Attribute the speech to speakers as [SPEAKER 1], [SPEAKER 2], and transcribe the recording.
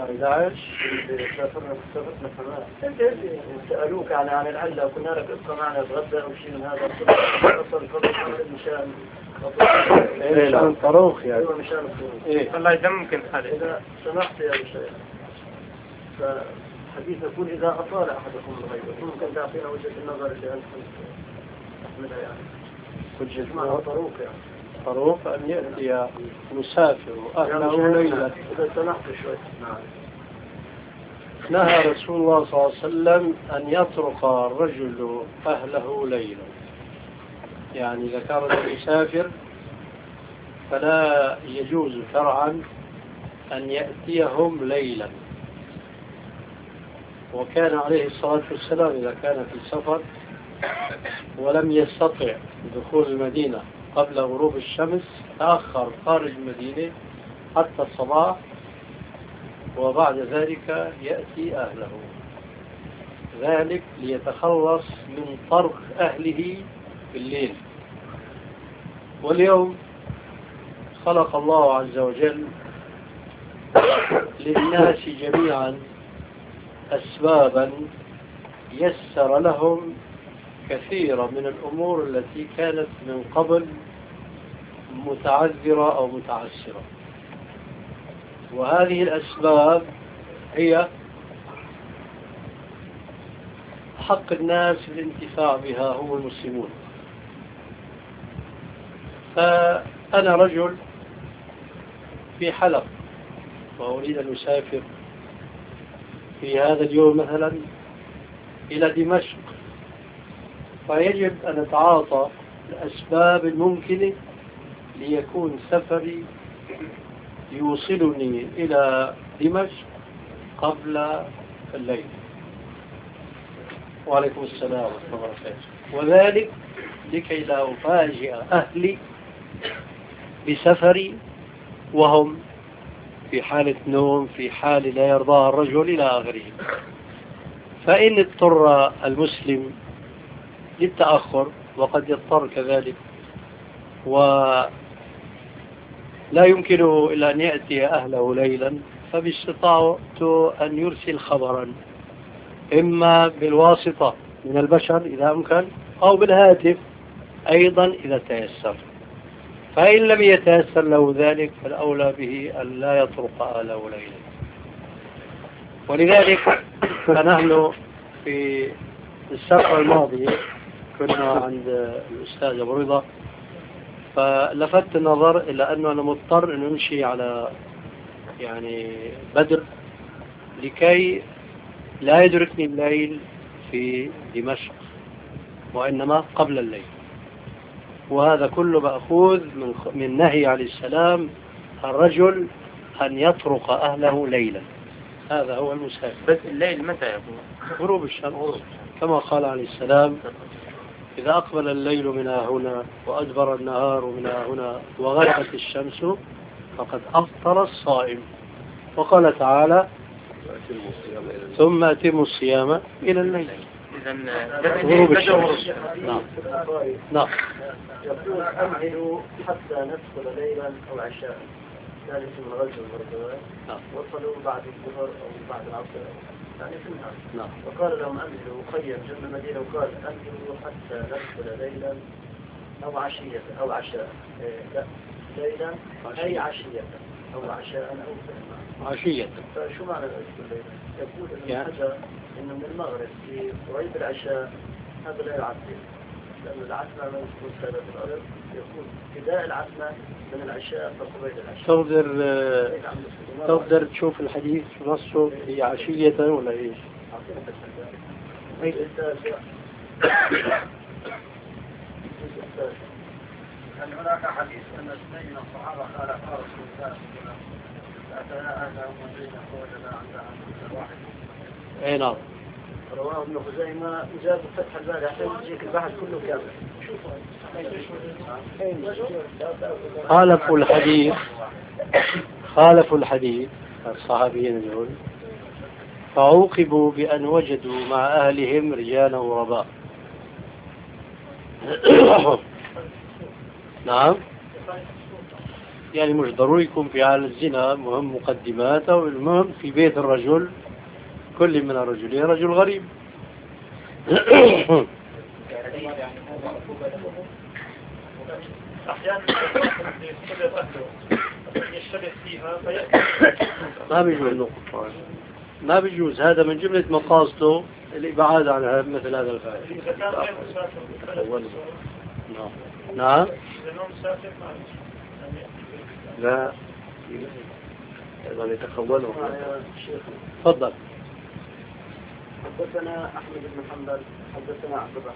[SPEAKER 1] شهر 11 سألوك عن العلة وكنا لك ابقى معنا تغدى أو شيء من هذا أصل مشان مشان الطروخ يعني. أيوة مشان الطروخ. إيه الله يدمك الحالة. إذا سمحت يا شيخ فحديث يقول إذا أطال أحدكم الغيب ممكن تعطينا وجهة النظر اللي أنتم تحملها يعني. وجهة معنى الطروخ يعني. طروق أن يأتي مسافر أهله ليلة. إذا سمحت شوي. نهى رسول الله صلى الله عليه وسلم أن يطرق الرجل أهله ليلا، يعني إذا كان رجل مسافر فلا يجوز شرعا أن يأتيهم ليلا. وكان عليه الصلاة والسلام إذا كان في السفر ولم يستطع دخول المدينة قبل غروب الشمس تأخر خارج المدينة حتى الصباح وبعد ذلك يأتي أهله، ذلك ليتخلص من طرق أهله في الليل. واليوم خلق الله عز وجل للناس جميعا أسبابا يسر لهم كثيرا من الأمور التي كانت من قبل متعذرة أو متعسرة، وهذه الأسباب هي حق الناس بالانتفاع بها هم المسلمون. فأنا رجل في حلب وأريد أن أسافر في هذا اليوم مثلا إلى دمشق، فيجب أن أتعاطى الأسباب الممكنة ليكون سفري يوصلني إلى دمشق قبل الليل. وعليكم السلام ورحمة الله وبركاته. وذلك لكي لا أفاجئ أهلي بسفري وهم في حالة نوم، في حال لا يرضاها الرجل إلى آخره. فإن اضطر المسلم للتأخر وقد يضطر كذلك ولا يمكنه إلا أن يأتي أهله ليلا، فباستطاعته أن يرسل خبرا إما بالواسطة من البشر إذا أمكن أو بالهاتف أيضا إذا تيسر. فإن لم يتيسر له ذلك فالأولى به أن لا يطرق أهله ليلا. ولذلك فنحن في السفرة الماضية كنا عند الأستاذ أبو رضا، فلفت النظر إلى أنه أنا مضطر أن أمشي على يعني بدر لكي لا يدركني الليل في دمشق وإنما قبل الليل. وهذا كله مأخوذ من نهي عليه السلام الرجل أن يطرق أهله ليلا. هذا هو المسافر.
[SPEAKER 2] بس الليل متى يكون؟
[SPEAKER 1] غروب الشمس كما قال عليه السلام: إذا أقبل الليل من هنا وأدبر النهار من هنا وغربت الشمس فقد أفطر الصائم. وقال تعالى: ثم أتموا الصيام إلى الليل. غروب الشمس. نعم.
[SPEAKER 3] يقول أمهلوا حتى ندخل ليلا أو عشاء، ذلك من غزو البردوان. وصلوا بعد الظهر أو بعد العصر يعني في النهار.
[SPEAKER 1] نعم.
[SPEAKER 3] وقال لهم أمهلوا خيم جنب المدينة وقال أمهلوا حتى ندخل ليلا أو عشية أو عشاء. لا، ليلا أي عشية أو عشاء أو
[SPEAKER 1] عشية.
[SPEAKER 3] فشو معنى الليل؟ يقول ابن حجر إنه من المغرب في قريب العشاء هذا لا يعطل، لأن العتمة ما يكون سبب الأرض، يكون ابتداء العتمة من العشاء فقبيل العشاء.
[SPEAKER 1] تقدر تشوف الحديث نصه هي عشية ولا إيش؟
[SPEAKER 3] أن هناك حديث أن اثنين من الصحابة خالفا رسول الله صلى الله عليه وسلم فأتينا أهلهم وجدنا فوجدنا عند واحد.
[SPEAKER 1] أي نعم.
[SPEAKER 3] رواه ابن خزيمة وجاء فتح الباري عشان يجيك البحث كله كامل.
[SPEAKER 1] خالفوا الحديث الصحابيين دول فعوقبوا بأن وجدوا مع أهلهم رجالا غرباء. نعم. يعني مش ضروري يكون في حال الزنا، مهم مقدمات، أو المهم في بيت الرجل كل من الرجلين رجل غريب.
[SPEAKER 2] أحيانا يشتبه فيها
[SPEAKER 1] ما بيجوز، ما بيجوز، هذا من جملة مقاصده الإبعاد عن مثل هذا الفعل.
[SPEAKER 2] إذا كان غير مسافر
[SPEAKER 1] نعم.
[SPEAKER 3] لا يعني يتخوله.
[SPEAKER 1] تفضل.
[SPEAKER 3] حدثنا أحمد بن حنبل حدثنا عبد الرحمن